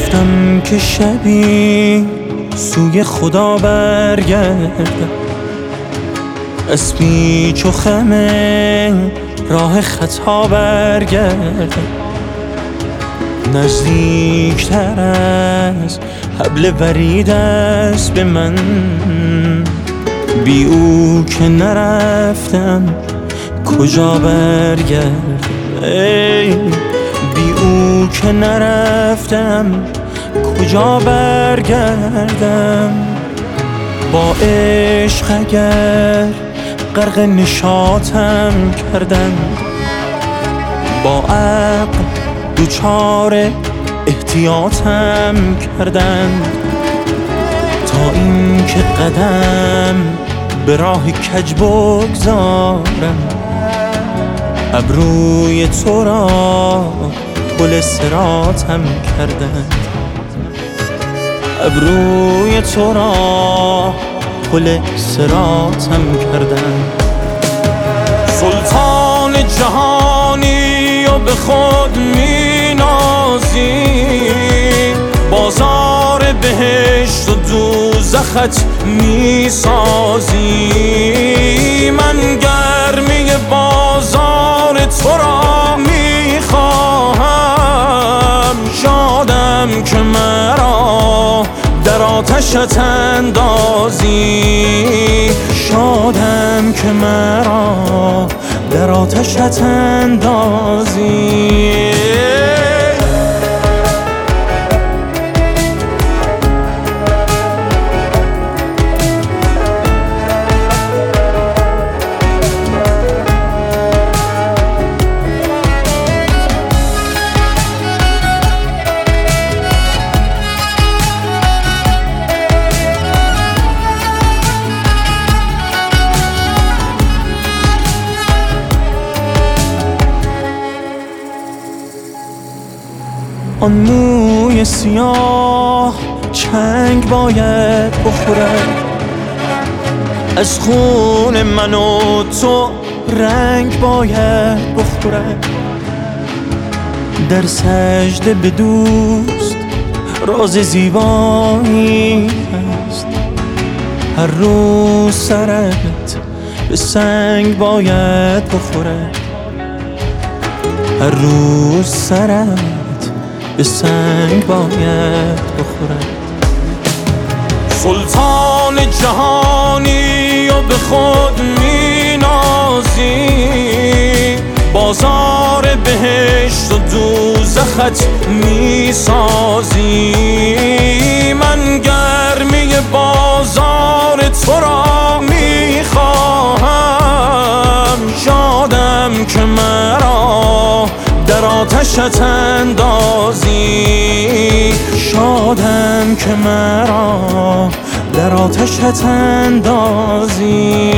گفتم که شبی سوی خدا برگردم، از پیچ و خم راه خطا برگردم، نزدیکتر از حبل ورید است به من، بی او که نرفتم کجا برگردم، بی او که نرفتم کجا برگردم. با عشق اگر غرق نشاطم کردن، با عقل دوچار احتیاطم کردن، تا این که قدم به راه کج بگذارم، ابروی تو را پل صراطم کردن، ابروی تو را پل صراطم کردن. سلطان جهانی و به خود می نازی، بازار بهشت و دوزخت می سازی، من گرمی بازار تو را می خواهم، شادم که مرا در آتشت اندازی، شادم که مرا در آتشت اندازی. آن موی سیاه چنگ باید بخورد، از خون من و تو رنگ باید بخورد، در سجده به دوست راز زیبایی هست، هر روز سرت به سنگ باید بخورد، هر روز سرت به سنگ باید بخورد. سلطان جهانی و به خود می نازی، بازار بهشت و دوزخت می سازی، من گرمی بازار تو را می خواهم، شادم که مرا در آتشت اندازی، شادم که مرا در آتشت اندازی.